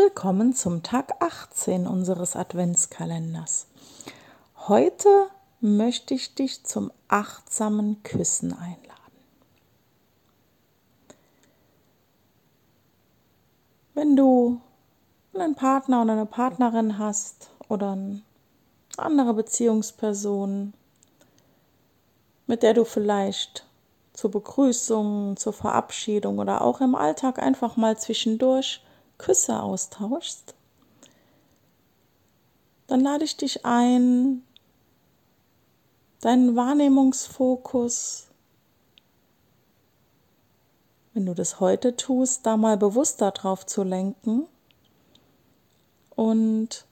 Willkommen zum Tag 18 unseres Adventskalenders. Heute möchte ich dich zum achtsamen Küssen einladen. Wenn du einen Partner oder eine Partnerin hast oder eine andere Beziehungsperson, mit der du vielleicht zur Begrüßung, zur Verabschiedung oder auch im Alltag einfach mal zwischendurch Küsse austauschst, dann lade ich dich ein, deinen Wahrnehmungsfokus, wenn du das heute tust, da mal bewusster drauf zu lenken und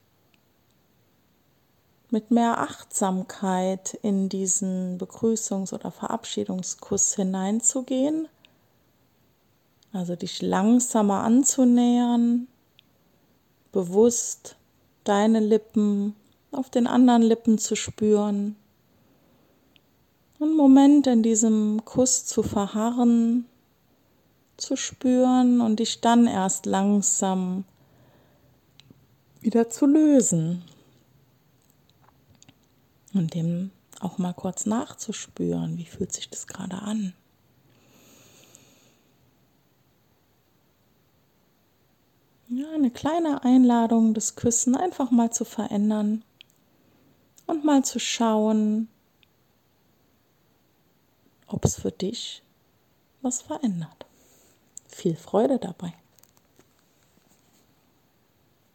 mit mehr Achtsamkeit in diesen Begrüßungs- oder Verabschiedungskuss hineinzugehen, also dich langsamer anzunähern, bewusst deine Lippen auf den anderen Lippen zu spüren, einen Moment in diesem Kuss zu verharren, zu spüren und dich dann erst langsam wieder zu lösen und dem auch mal kurz nachzuspüren, wie fühlt sich das gerade an. Ja, eine kleine Einladung, das Küssen einfach mal zu verändern und mal zu schauen, ob es für dich was verändert. Viel Freude dabei.